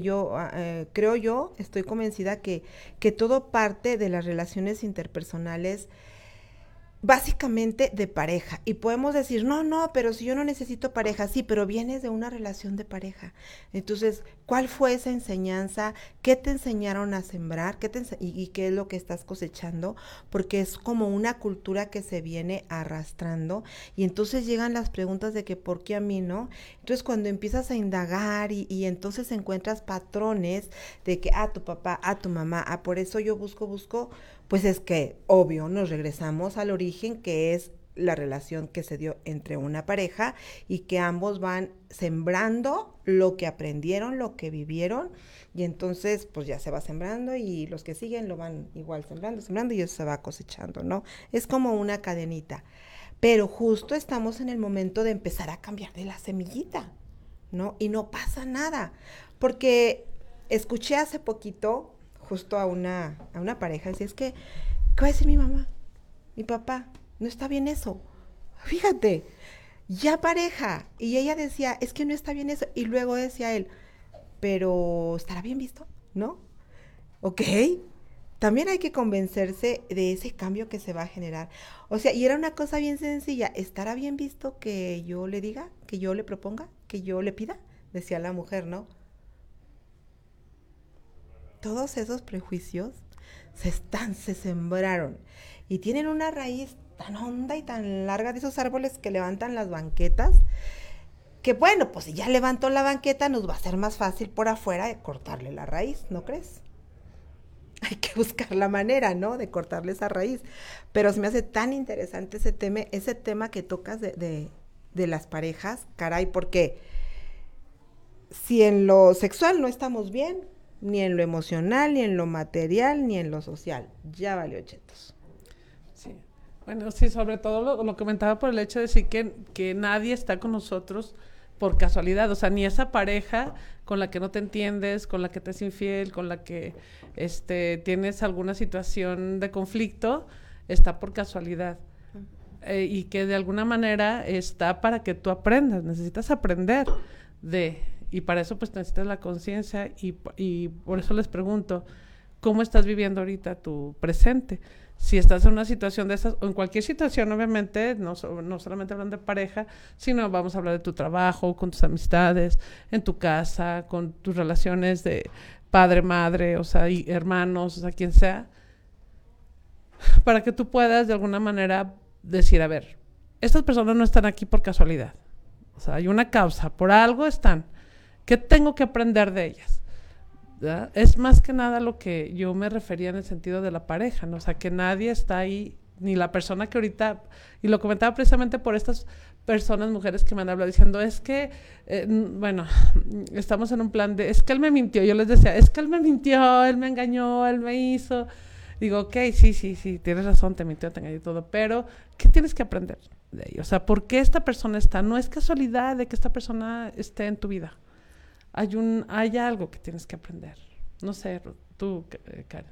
estoy convencida que todo parte de las relaciones interpersonales, básicamente de pareja. Y podemos decir, no, pero si yo no necesito pareja, sí, pero vienes de una relación de pareja. Entonces, ¿cuál fue esa enseñanza? ¿Qué te enseñaron a sembrar? ¿Y qué es lo que estás cosechando? Porque es como una cultura que se viene arrastrando, y entonces llegan las preguntas de que ¿por qué a mí no? Entonces, cuando empiezas a indagar y entonces encuentras patrones de que tu papá, tu mamá, por eso yo busco, pues es que, obvio, nos regresamos al origen, que es la relación que se dio entre una pareja, y que ambos van sembrando lo que aprendieron, lo que vivieron, y entonces pues ya se va sembrando, y los que siguen lo van igual sembrando, y eso se va cosechando, ¿no? Es como una cadenita. Pero justo estamos en el momento de empezar a cambiar de la semillita, ¿no? Y no pasa nada, porque escuché hace poquito justo a una pareja, decía, es que, ¿qué va a decir mi mamá, mi papá? No está bien eso. Fíjate, ya pareja. Y ella decía, es que no está bien eso. Y luego decía él, pero ¿estará bien visto? ¿No? Ok. También hay que convencerse de ese cambio que se va a generar. O sea, y era una cosa bien sencilla. ¿Estará bien visto que yo le diga, que yo le proponga, que yo le pida? Decía la mujer, ¿no? Todos esos prejuicios se sembraron y tienen una raíz tan honda y tan larga, de esos árboles que levantan las banquetas, que bueno, pues si ya levantó la banqueta, nos va a ser más fácil por afuera de cortarle la raíz, ¿no crees? Hay que buscar la manera, ¿no?, de cortarle esa raíz. Pero se me hace tan interesante ese tema que tocas de las parejas, caray, porque si en lo sexual no estamos bien, ni en lo emocional, ni en lo material, ni en lo social, ya valió chetos. Sí, bueno, sí, sobre todo lo comentaba por el hecho de decir que nadie está con nosotros por casualidad, o sea, ni esa pareja con la que no te entiendes, con la que te es infiel, con la que tienes alguna situación de conflicto, está por casualidad. Y que de alguna manera está para que tú aprendas, necesitas aprender y para eso pues necesitas la conciencia, y por eso les pregunto, ¿cómo estás viviendo ahorita tu presente? Si estás en una situación de esas, o en cualquier situación, obviamente, no solamente hablando de pareja, sino vamos a hablar de tu trabajo, con tus amistades, en tu casa, con tus relaciones de padre, madre, o sea, y hermanos, o sea, quien sea, para que tú puedas de alguna manera decir, a ver, estas personas no están aquí por casualidad, o sea, hay una causa, por algo están. ¿Qué tengo que aprender de ellas? ¿Verdad? Es más que nada lo que yo me refería en el sentido de la pareja, ¿no? O sea, que nadie está ahí, ni la persona que ahorita, y lo comentaba precisamente por estas personas, mujeres que me han hablado diciendo, es que, bueno, estamos en un plan de, es que él me mintió, yo les decía, es que él me mintió, él me engañó, él me hizo. Digo, ok, sí, tienes razón, te mintió, te engañó y todo, pero ¿qué tienes que aprender de ello? O sea, ¿por qué esta persona está? No es casualidad de que esta persona esté en tu vida. Hay algo que tienes que aprender. No sé, tú, Karen.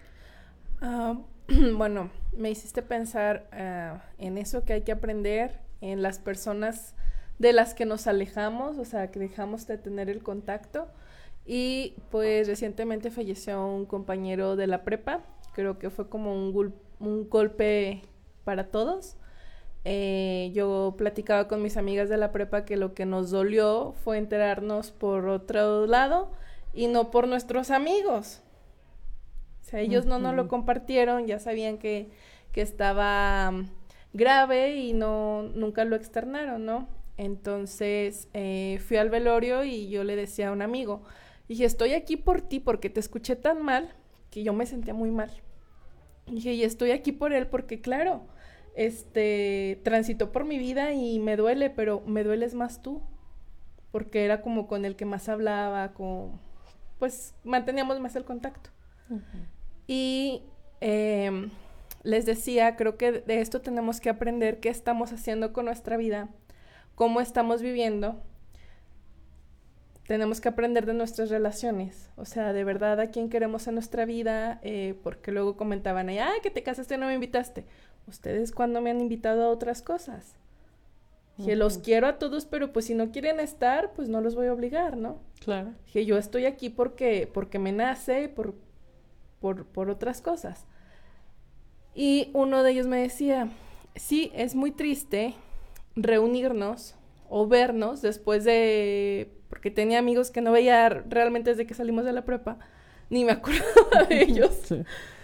Bueno, me hiciste pensar en eso que hay que aprender, en las personas de las que nos alejamos, o sea, que dejamos de tener el contacto. Y pues recientemente falleció un compañero de la prepa. Creo que fue como un golpe para todos. Yo platicaba con mis amigas de la prepa que lo que nos dolió fue enterarnos por otro lado y no por nuestros amigos, O sea, ellos no nos lo compartieron, ya sabían que estaba grave y nunca lo externaron, ¿no? Entonces, fui al velorio y yo le decía a un amigo, dije, estoy aquí por ti porque te escuché tan mal que yo me sentía muy mal. Dije, y estoy aquí por él porque, claro, transitó por mi vida y me duele, pero me dueles más tú. Porque era como con el que más hablaba, pues manteníamos más el contacto. Uh-huh. Y les decía, creo que de esto tenemos que aprender qué estamos haciendo con nuestra vida, cómo estamos viviendo. Tenemos que aprender de nuestras relaciones, o sea, de verdad a quién queremos en nuestra vida, porque luego comentaban, que te casaste y no me invitaste. ¿Ustedes cuándo me han invitado a otras cosas? Dije, los quiero a todos, pero pues si no quieren estar, pues no los voy a obligar, ¿no? Claro. Dije, yo estoy aquí porque me nace, por otras cosas. Y uno de ellos me decía, sí, es muy triste reunirnos o vernos después de... Porque tenía amigos que no veía realmente desde que salimos de la prepa, ni me acordaba de ellos. Sí.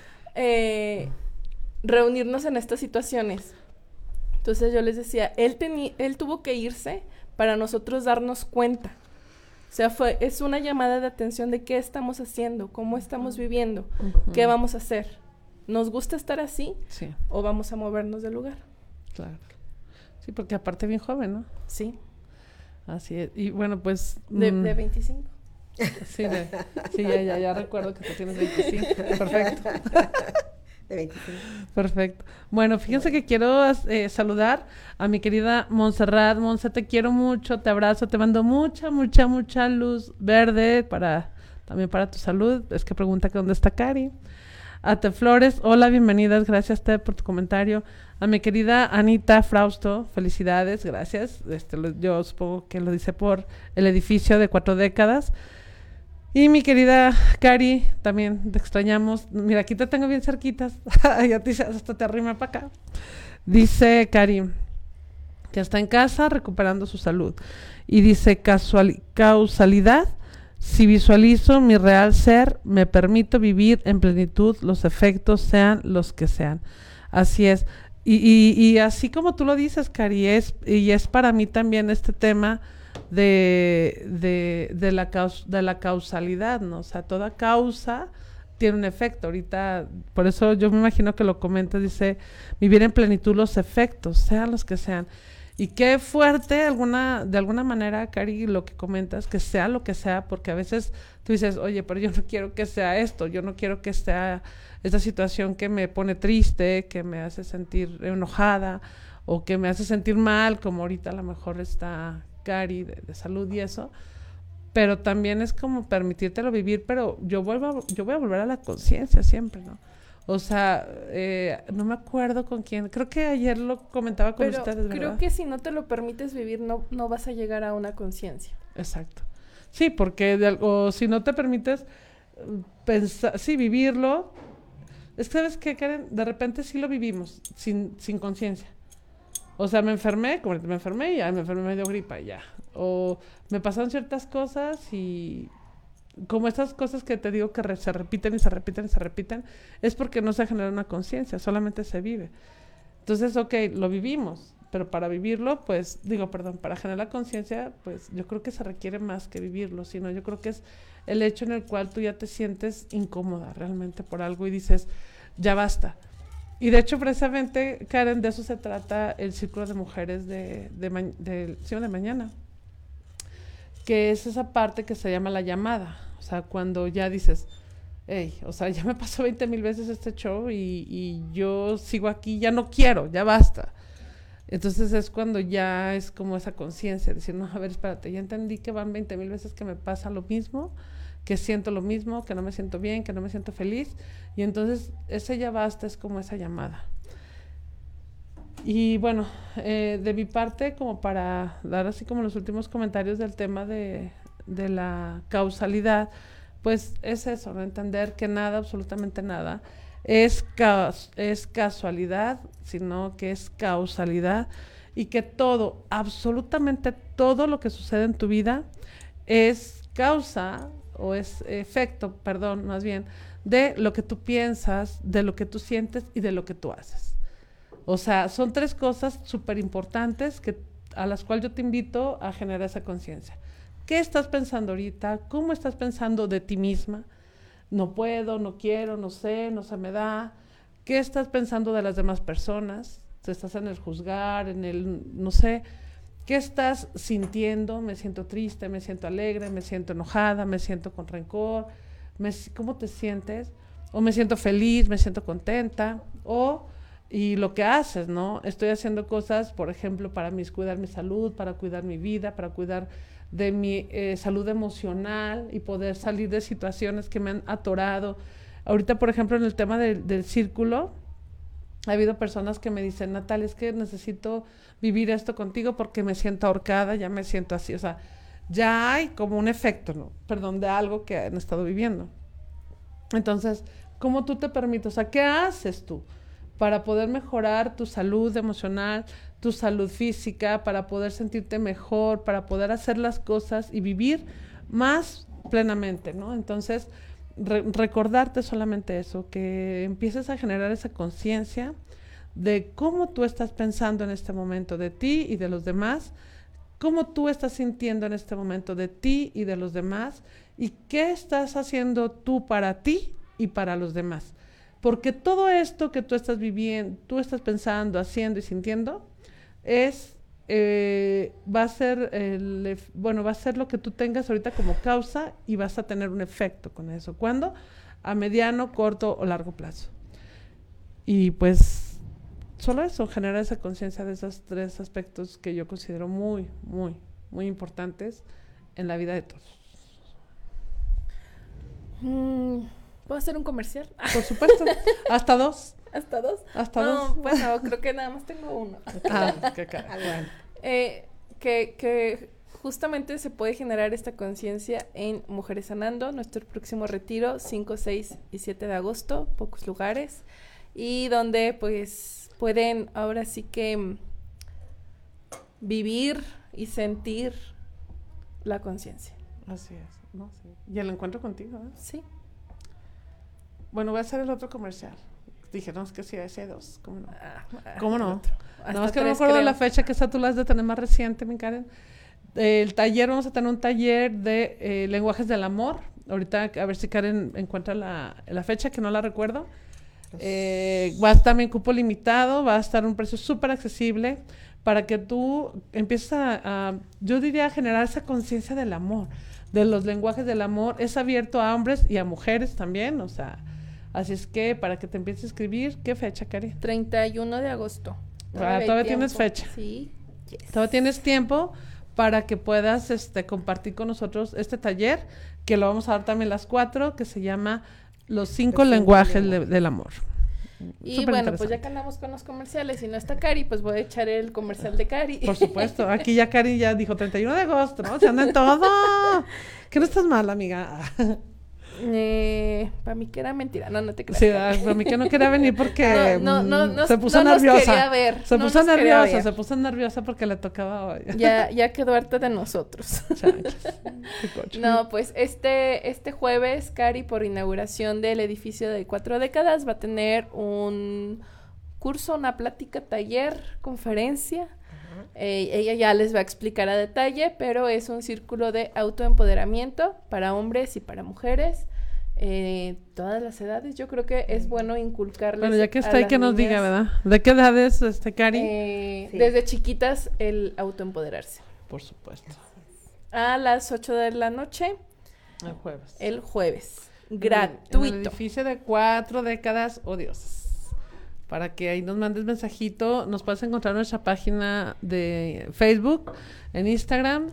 Reunirnos en estas situaciones. Entonces yo les decía, él tuvo que irse para nosotros darnos cuenta. O sea, es una llamada de atención de qué estamos haciendo, cómo estamos viviendo, qué vamos a hacer. ¿Nos gusta estar así? Sí. ¿O vamos a movernos del lugar? Claro. Sí, porque aparte bien joven, ¿no? Sí. Así es. Y bueno, pues... De 25. Sí, ya recuerdo que tú tienes 25. Perfecto. De 25. Perfecto. Bueno, fíjense que quiero saludar a mi querida Montserrat. Monse, te quiero mucho, te abrazo, te mando mucha luz verde también para tu salud. Es que pregunta que dónde está Cari. A Te Flores, hola, bienvenidas, gracias Te por tu comentario. A mi querida Anita Frausto, felicidades, gracias. Yo supongo que lo dice por el edificio de 4 décadas. Y mi querida Cari, también te extrañamos. Mira, aquí te tengo bien cerquitas. Ya hasta te arrima para acá. Dice Cari que está en casa recuperando su salud. Y dice causalidad. Si visualizo mi real ser, me permito vivir en plenitud, los efectos sean los que sean. Así es. Y así como tú lo dices, Cari, es para mí también este tema de la causalidad, ¿no? O sea, toda causa tiene un efecto. Ahorita, por eso yo me imagino que lo comentas, dice, vivir en plenitud los efectos, sean los que sean. Y qué fuerte, de alguna manera, Cari, lo que comentas, que sea lo que sea, porque a veces tú dices, oye, pero yo no quiero que sea esto, yo no quiero que sea esta situación que me pone triste, que me hace sentir enojada, o que me hace sentir mal, como ahorita a lo mejor está Cari de salud y eso, pero también es como permitírtelo vivir, pero yo voy a volver a la conciencia siempre, ¿no? O sea, no me acuerdo con quién. Creo que ayer lo comentaba con ustedes, ¿verdad? Creo que si no te lo permites vivir, no vas a llegar a una conciencia. Exacto. Sí, porque si no te permites pensar, sí, vivirlo. Es que, ¿sabes qué, Karen? De repente sí lo vivimos sin conciencia. O sea, me enfermé y ya, me dio gripa y ya. O me pasaron ciertas cosas y... como estas cosas que te digo que se repiten, es porque no se genera una conciencia, solamente se vive. Entonces, lo vivimos, pero para vivirlo, para generar la conciencia, pues yo creo que se requiere más que vivirlo, sino yo creo que es el hecho en el cual tú ya te sientes incómoda realmente por algo y dices, ya basta. Y de hecho, precisamente, Karen, de eso se trata el Círculo de Mujeres de mañana, que es esa parte que se llama la llamada. O sea, cuando ya dices, hey, o sea, ya me pasó 20,000 veces este show y yo sigo aquí, ya no quiero, ya basta. Entonces es cuando ya es como esa conciencia, decir, no, a ver, espérate, ya entendí que van 20,000 veces que me pasa lo mismo, que siento lo mismo, que no me siento bien, que no me siento feliz, y entonces ese ya basta es como esa llamada. Y bueno, de mi parte, como para dar así como los últimos comentarios del tema de la causalidad, pues es eso, ¿no? Entender que nada, absolutamente nada, es casualidad, sino que es causalidad, y que todo, absolutamente todo lo que sucede en tu vida es causa efecto, más bien, de lo que tú piensas, de lo que tú sientes y de lo que tú haces. O sea, son 3 cosas súper importantes a las cuales yo te invito a generar esa conciencia. ¿Qué estás pensando ahorita? ¿Cómo estás pensando de ti misma? No puedo, no quiero, no sé, no se me da. ¿Qué estás pensando de las demás personas? ¿Estás en el juzgar, en el, no sé? ¿Qué estás sintiendo? Me siento triste, me siento alegre, me siento enojada, me siento con rencor. ¿Cómo te sientes? O me siento feliz, me siento contenta. Y lo que haces, ¿no? Estoy haciendo cosas, por ejemplo, para cuidar mi salud, para cuidar mi vida, para cuidar de mi salud emocional y poder salir de situaciones que me han atorado. Ahorita, por ejemplo, en el tema del círculo, ha habido personas que me dicen, Natalia, es que necesito vivir esto contigo porque me siento ahorcada, ya me siento así. O sea, ya hay como un efecto, ¿no? Perdón, de algo que han estado viviendo. Entonces, ¿cómo tú te permites? O sea, ¿qué haces tú para poder mejorar tu salud emocional, tu salud física, para poder sentirte mejor, para poder hacer las cosas y vivir más plenamente, ¿no? Entonces, recordarte solamente eso, que empieces a generar esa conciencia de cómo tú estás pensando en este momento de ti y de los demás, cómo tú estás sintiendo en este momento de ti y de los demás, y qué estás haciendo tú para ti y para los demás. Porque todo esto que tú estás viviendo, tú estás pensando, haciendo y sintiendo, va a ser lo que tú tengas ahorita como causa y vas a tener un efecto con eso. ¿Cuándo? A mediano, corto o largo plazo. Y pues solo eso, generar esa conciencia de esos 3 aspectos que yo considero muy, muy, muy importantes en la vida de todos. ¿Puedo hacer un comercial? Por supuesto. ¿Hasta 2? ¿Hasta 2? ¿Hasta 2? No, pues no, creo que nada más tengo 1. Qué cara. Bueno. Que justamente se puede generar esta conciencia en Mujeres Sanando, nuestro próximo retiro, 5, 6 y 7 de agosto, pocos lugares, y donde pues pueden ahora sí que vivir y sentir la conciencia. Así es, ¿no? Sí. Y el encuentro contigo, ¿eh? Sí. Bueno, voy a hacer el otro comercial. Dije, no, es que sí, hay 2. ¿Cómo no? ¿Cómo no? No, es que no me acuerdo de la fecha, que esa tú la has de tener más reciente, mi Karen. El taller, vamos a tener un taller de lenguajes del amor. Ahorita, a ver si Karen encuentra la fecha, que no la recuerdo. Va a estar también cupo limitado, va a estar un precio súper accesible para que tú empieces yo diría, a generar esa conciencia del amor, de los lenguajes del amor. Es abierto a hombres y a mujeres también, o sea, así es que para que te empieces a escribir, ¿qué fecha, Karen? 31 de agosto. Todavía tienes fecha. Sí. Yes. Todavía tienes tiempo para que puedas compartir con nosotros este taller, que lo vamos a dar también las 4, que se llama Los 5 lenguajes del amor. Y súper bueno, pues ya que andamos con los comerciales y no está Cari, pues voy a echar el comercial de Cari. Por supuesto, aquí ya Cari ya dijo 31 de agosto, ¿no? Se anda en todo. Que no estás mal, amiga. Para mí que era mentira, no te creas. Sí, para mí que no quería venir porque se puso no nerviosa. Se puso nerviosa porque le tocaba hoy. Ya quedó harta de nosotros. No, pues este jueves, Cari, por inauguración del edificio de 4 décadas, va a tener un curso, una plática, taller, conferencia. Ella ya les va a explicar a detalle, pero es un círculo de autoempoderamiento para hombres y para mujeres, todas las edades. Yo creo que es bueno inculcarles. Bueno, ya que está ahí, que nos diga, ¿verdad? ¿De qué edades, Cari? Sí. Desde chiquitas, el autoempoderarse. Por supuesto. A las 8 de la noche. El jueves. Gratuito. En el edificio de 4 décadas odiosas. Para que ahí nos mandes mensajito. Nos puedes encontrar en nuestra página de Facebook, en Instagram,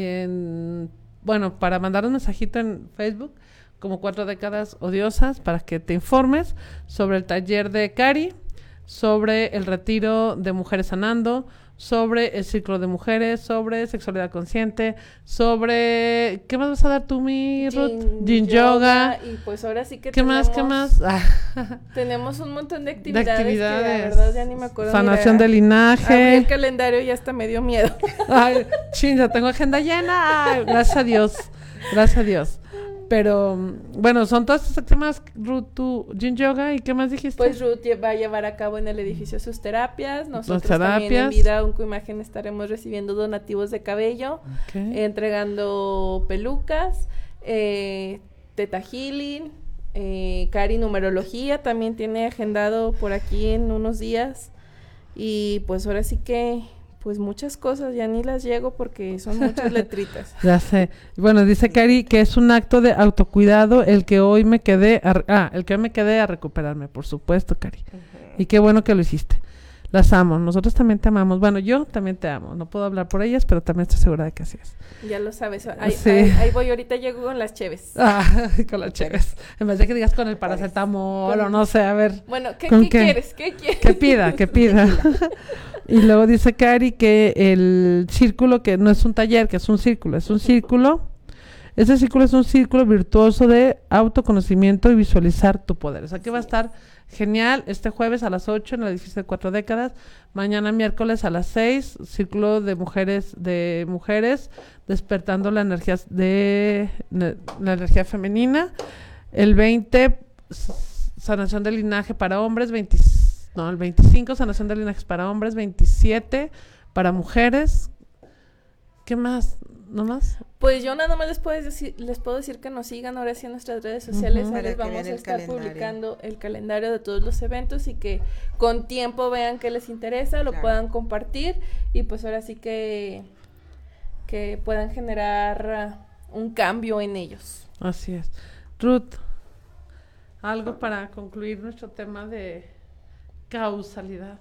para mandar un mensajito en Facebook, como 4 décadas odiosas, para que te informes sobre el taller de Cari, sobre el retiro de Mujeres Sanando, sobre el ciclo de mujeres, sobre sexualidad consciente, sobre... ¿Qué más vas a dar tú, mi Ruth? Yin yoga. Y pues ahora sí que ¿Qué más? Tenemos un montón de actividades que la verdad ya ni me acuerdo. Sanación de linaje. Abrí el calendario y hasta me dio miedo. Ay, chinga, tengo agenda llena. Ay, gracias a Dios. Pero, bueno, son todos estos temas, Ruth, tú, Yin Yoga, ¿y qué más dijiste? Pues Ruth va a llevar a cabo en el edificio sus terapias. Nosotros también en Vida Oncoimagen estaremos recibiendo donativos de cabello, entregando pelucas, Teta Healing, Cari Numerología también tiene agendado por aquí en unos días. Y pues ahora sí que... Pues muchas cosas, ya ni las llego porque son muchas letritas. Ya sé. Bueno, dice Cari que es un acto de autocuidado el que hoy me quedé a recuperarme, por supuesto, Cari. Y qué bueno que lo hiciste. Las amo, nosotros también te amamos. Bueno, yo también te amo. No puedo hablar por ellas, pero también estoy segura de que así es. Ya lo sabes. Ahí voy, ahorita llego con las cheves. Con las cheves. En vez de que digas con el paracetamol o no sé, a ver. Bueno, ¿qué quieres? ¿Qué quieres? Que pida. Y luego dice Cari que el círculo, que no es un taller, que es un círculo. Ese círculo es un círculo virtuoso de autoconocimiento y visualizar tu poder. O sea, que va a estar genial este jueves a las 8 en el edificio de 4 décadas. Mañana miércoles a las 6, círculo de mujeres, despertando la energía la energía femenina. El 20, sanación del linaje para hombres, el 25, sanación de linajes para hombres, 27 para mujeres. ¿Qué más? ¿No más? Pues yo nada más les puedo decir que nos sigan ahora sí en nuestras redes sociales. Ahí les vamos a estar publicando el calendario de todos los eventos y que con tiempo vean qué les interesa, lo puedan compartir y pues ahora sí que puedan generar un cambio en ellos. Así es. Ruth, algo para concluir nuestro tema de causalidad.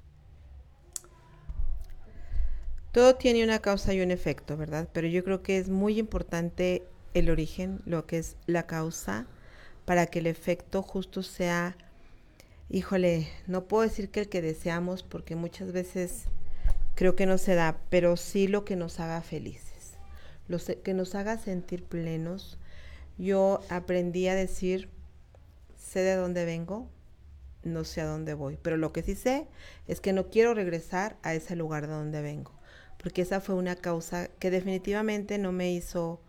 Todo tiene una causa y un efecto, ¿verdad? Pero yo creo que es muy importante el origen, lo que es la causa, para que el efecto justo sea, híjole, no puedo decir que el que deseamos, porque muchas veces creo que no se da, pero sí lo que nos haga felices, que nos haga sentir plenos. Yo aprendí a decir, sé de dónde vengo, no sé a dónde voy, pero lo que sí sé es que no quiero regresar a ese lugar de donde vengo, porque esa fue una causa que definitivamente no me hizo,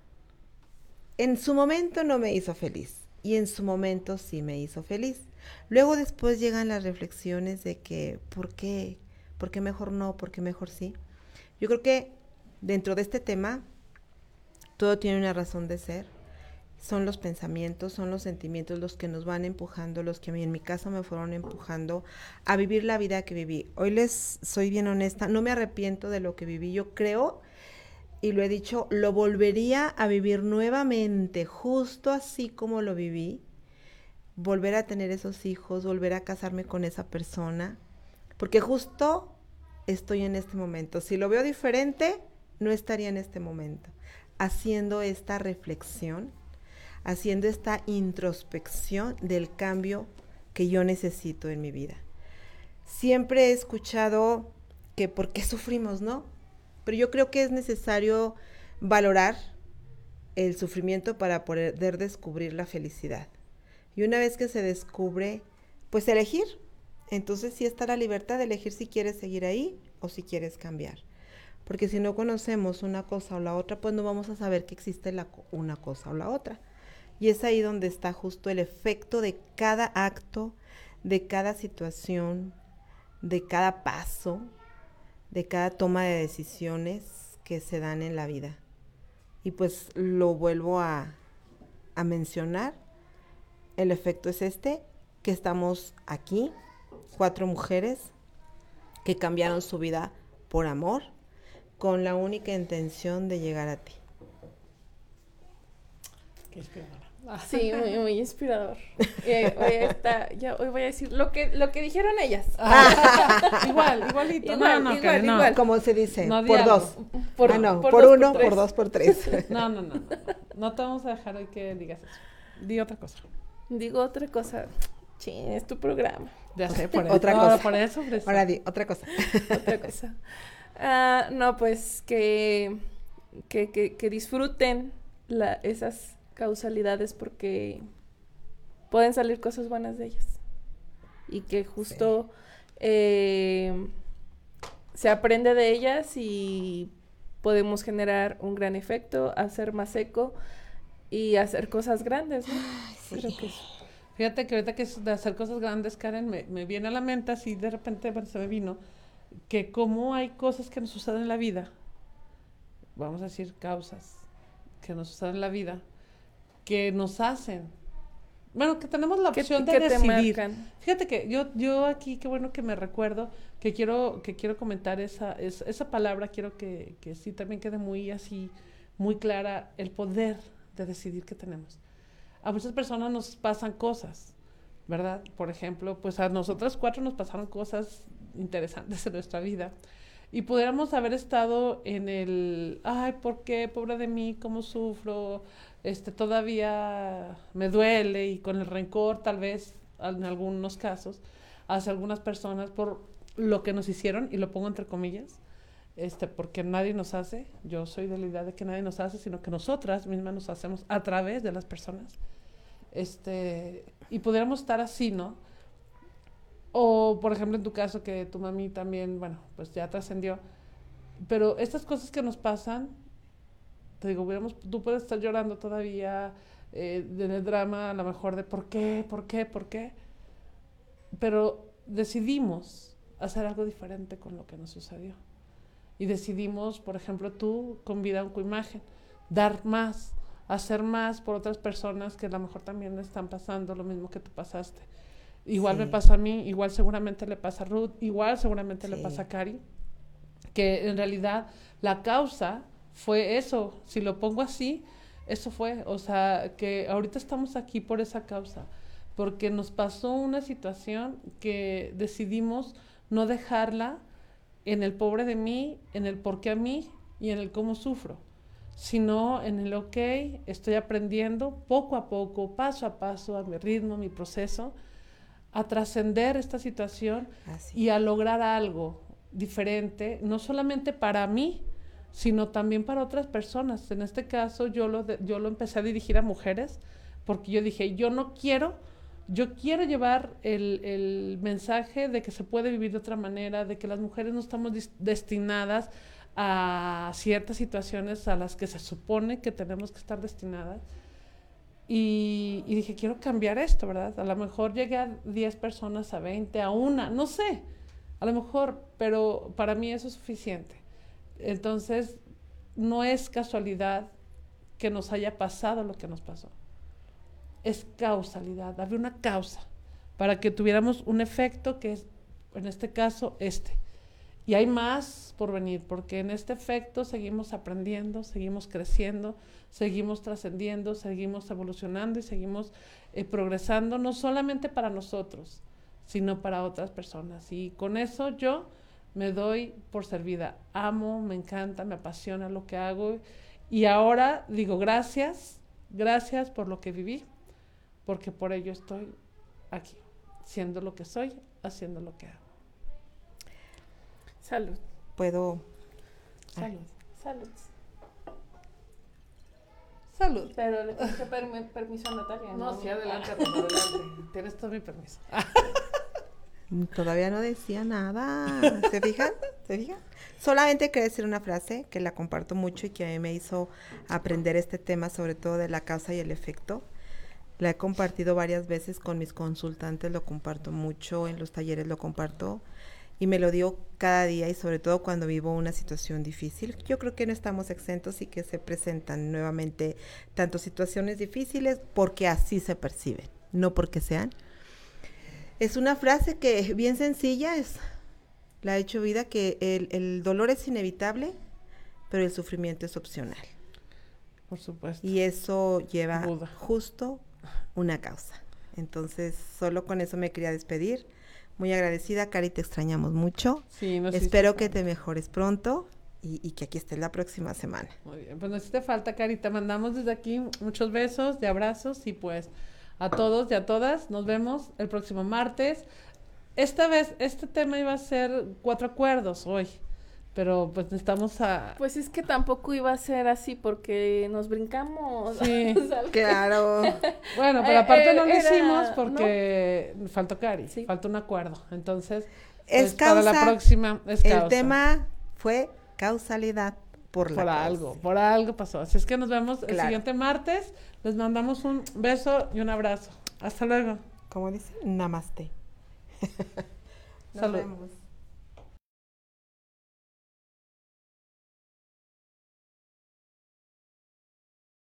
en su momento no me hizo feliz, y en su momento sí me hizo feliz. Luego después llegan las reflexiones de que, ¿por qué? ¿Por qué mejor no? ¿Por qué mejor sí? Yo creo que dentro de este tema, todo tiene una razón de ser. Son los pensamientos, son los sentimientos los que nos van empujando, los que a mí en mi caso me fueron empujando a vivir la vida que viví. Hoy les soy bien honesta, no me arrepiento de lo que viví. Yo creo, y lo he dicho, lo volvería a vivir nuevamente, justo así como lo viví. Volver a tener esos hijos, volver a casarme con esa persona, porque justo estoy en este momento. Si lo veo diferente, no estaría en este momento, haciendo esta reflexión, haciendo esta introspección del cambio que yo necesito en mi vida. Siempre he escuchado que ¿por qué sufrimos, no? Pero yo creo que es necesario valorar el sufrimiento para poder descubrir la felicidad. Y una vez que se descubre, pues elegir. Entonces sí está la libertad de elegir si quieres seguir ahí o si quieres cambiar. Porque si no conocemos una cosa o la otra, pues no vamos a saber que existe una cosa o la otra. Y es ahí donde está justo el efecto de cada acto, de cada situación, de cada paso, de cada toma de decisiones que se dan en la vida. Y pues lo vuelvo a mencionar, el efecto es que estamos aquí, 4 mujeres que cambiaron su vida por amor, con la única intención de llegar a ti. Qué inspirador. Sí, muy, muy inspirador. Hoy voy a decir lo que dijeron ellas. Igualito. Igual. No. Como se dice, no por diálogo. 2. Por 1, por 2, por 3. No. No te vamos a dejar hoy que digas eso. Di otra cosa. Digo otra cosa. Sí, es tu programa. Ya sé, por eso. Otra cosa. Por eso. Ahora di, otra cosa. Otra cosa. No, pues que disfruten esas causalidades porque pueden salir cosas buenas de ellas. Y que justo se aprende de ellas y podemos generar un gran efecto, hacer más eco y hacer cosas grandes, ¿no? Sí. Creo que Fíjate que ahorita que es de hacer cosas grandes, Karen, me viene a la mente así, de repente bueno, se me vino, que como hay cosas que nos suceden en la vida, vamos a decir causas que nos suceden en la vida, que nos hacen, bueno, que tenemos la opción de decidir. Fíjate que yo aquí, qué bueno que me recuerdo, que quiero comentar esa palabra, quiero que sí también quede muy así, muy clara, el poder de decidir que tenemos. A muchas personas nos pasan cosas, ¿verdad? Por ejemplo, pues a nosotras 4 nos pasaron cosas interesantes en nuestra vida y pudiéramos haber estado en el, ay, ¿por qué? Pobre de mí, ¿cómo sufro? Todavía me duele, y con el rencor tal vez en algunos casos hacia algunas personas por lo que nos hicieron, y lo pongo entre comillas, porque nadie nos hace. Yo soy de la idea de que nadie nos hace, sino que nosotras mismas nos hacemos a través de las personas. Y pudiéramos estar así, ¿no? O, por ejemplo, en tu caso, que tu mami también, bueno, pues ya trascendió. Pero estas cosas que nos pasan, te digo, tú puedes estar llorando todavía, en el drama, a lo mejor de ¿por qué? Pero decidimos hacer algo diferente con lo que nos sucedió. Y decidimos, por ejemplo, tú, con Vida Oncoimagen, dar más, hacer más por otras personas que a lo mejor también están pasando lo mismo que tú pasaste. Igual me pasa a mí, igual seguramente le pasa a Ruth, igual seguramente le pasa a Cari, que en realidad la causa fue eso. Si lo pongo así, eso fue, o sea, que ahorita estamos aquí por esa causa, porque nos pasó una situación que decidimos no dejarla en el pobre de mí, en el por qué a mí y en el cómo sufro, sino en el ok, estoy aprendiendo poco a poco, paso a paso, a mi ritmo, mi proceso, a trascender esta situación y a lograr algo diferente, no solamente para mí, sino también para otras personas. En este caso yo lo empecé a dirigir a mujeres, porque yo dije, yo quiero llevar el mensaje de que se puede vivir de otra manera, de que las mujeres no estamos destinadas a ciertas situaciones a las que se supone que tenemos que estar destinadas. Y dije, quiero cambiar esto, ¿verdad? A lo mejor llegué a 10 personas, a 20, a 1, no sé, a lo mejor, pero para mí eso es suficiente. Entonces, no es casualidad que nos haya pasado lo que nos pasó. Es causalidad, había una causa para que tuviéramos un efecto que es, en este caso, Y hay más por venir, porque en este efecto seguimos aprendiendo, seguimos creciendo, seguimos trascendiendo, seguimos evolucionando y seguimos progresando, no solamente para nosotros, sino para otras personas. Y con eso yo me doy por servida. Amo, me encanta, me apasiona lo que hago. Y ahora digo gracias por lo que viví, porque por ello estoy aquí, siendo lo que soy, haciendo lo que hago. Salud. Puedo. Salud. Salud. Pero le tienes que permiso a Natalia. No, sí, adelante. Tienes todo mi permiso. Todavía no decía nada. ¿Se fijan? Solamente quería decir una frase que la comparto mucho y que a mí me hizo aprender este tema, sobre todo de la causa y el efecto. La he compartido varias veces con mis consultantes, lo comparto mucho, en los talleres lo comparto. Y me lo digo cada día, y sobre todo cuando vivo una situación difícil. Yo creo que no estamos exentos y que se presentan nuevamente tanto situaciones difíciles porque así se perciben, no porque sean. Es una frase que bien sencilla, la he hecho vida, que el dolor es inevitable, pero el sufrimiento es opcional. Por supuesto. Y eso lleva Buda. Justo una causa. Entonces, solo con eso me quería despedir. Muy agradecida, Cari, te extrañamos mucho. Sí, espero que te mejores pronto y que aquí estés la próxima semana. Muy bien, pues nos hiciste falta, Cari. Te mandamos desde aquí muchos besos, de abrazos, y pues a todos y a todas nos vemos el próximo martes. Esta vez, este tema iba a ser 4 acuerdos hoy, pero pues necesitamos Pues es que tampoco iba a ser así porque nos brincamos. Sí, claro. Bueno, pero aparte no lo hicimos porque faltó Cari, faltó un acuerdo. Entonces, es pues, causa, para la próxima es causa. El tema fue causalidad. por algo pasó. Así es que nos vemos el siguiente martes. Les mandamos un beso y un abrazo. Hasta luego. Como dice, namaste. Nos vemos.